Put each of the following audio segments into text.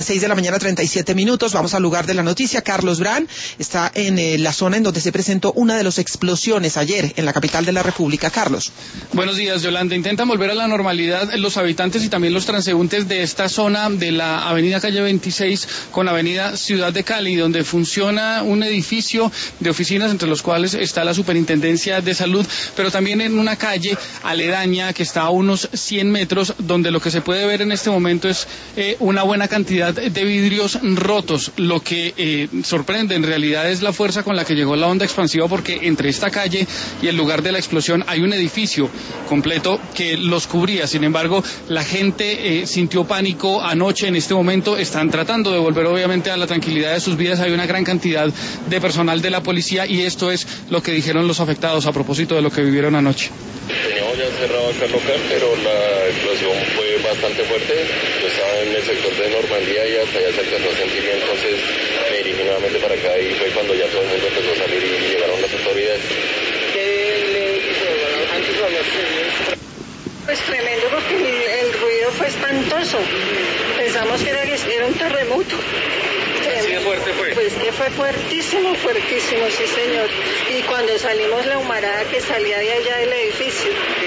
6:37 a.m. Vamos al lugar de la noticia. Carlos Brand está en la zona en donde se presentó una de las explosiones ayer en la capital de la República. Carlos. Buenos días, Yolanda. Intentan volver a la normalidad los habitantes y también los transeúntes de esta zona de la avenida Calle 26 con avenida Ciudad de Cali, donde funciona un edificio de oficinas entre los cuales está la Superintendencia de Salud, pero también en una calle aledaña que está a unos 100 metros, donde lo que se puede ver en este momento es una buena cantidad de vidrios rotos. Lo que sorprende en realidad es la fuerza con la que llegó la onda expansiva, porque entre esta calle y el lugar de la explosión hay un edificio completo que los cubría. Sin embargo, la gente sintió pánico anoche. En este momento están tratando de volver obviamente a la tranquilidad de sus vidas. Hay una gran cantidad de personal de la policía y esto es lo que dijeron los afectados a propósito de lo que vivieron anoche. Teníamos ya cerrado acá el local, pero la explosión fue bastante fuerte. Yo estaba en el sector de Normandía y hasta allá se alcanzó a sentir bien, entonces me dirigí nuevamente para acá y fue cuando ya todo el mundo empezó a salir y llegaron las autoridades. ¿Qué le dijo antes o había sucedido? Pues tremendo, porque el ruido fue espantoso. Pensamos que era un terremoto. ¿Así de fuerte fue? Pues que fue fuertísimo, fuertísimo, sí señor. Y cuando salimos la humarada que salía de allá del edificio,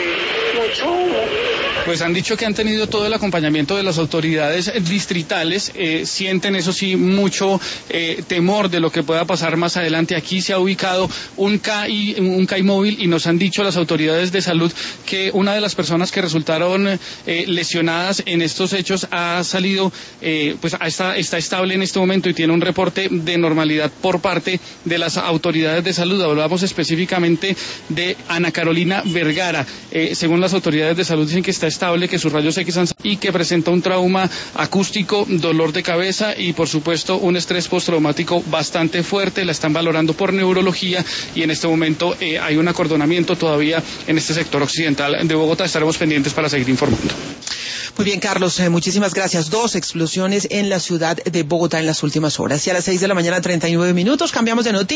mucho humo. Pues han dicho que han tenido todo el acompañamiento de las autoridades distritales, sienten eso sí mucho temor de lo que pueda pasar más adelante. Aquí se ha ubicado un CAI móvil y nos han dicho las autoridades de salud que una de las personas que resultaron lesionadas en estos hechos ha salido, pues está estable en este momento y tiene un reporte de normalidad por parte de las autoridades de salud. Hablamos específicamente de Ana Carolina Vergara. Según las autoridades de salud dicen que está estable, que sus rayos X y que presenta un trauma acústico, dolor de cabeza y por supuesto un estrés postraumático bastante fuerte. La están valorando por neurología y en este momento hay un acordonamiento todavía en este sector occidental de Bogotá. Estaremos pendientes para seguir informando. Muy bien, Carlos, muchísimas gracias. 2 explosiones en la ciudad de Bogotá en las últimas horas. Y a las 6:39 a.m. cambiamos de noticia.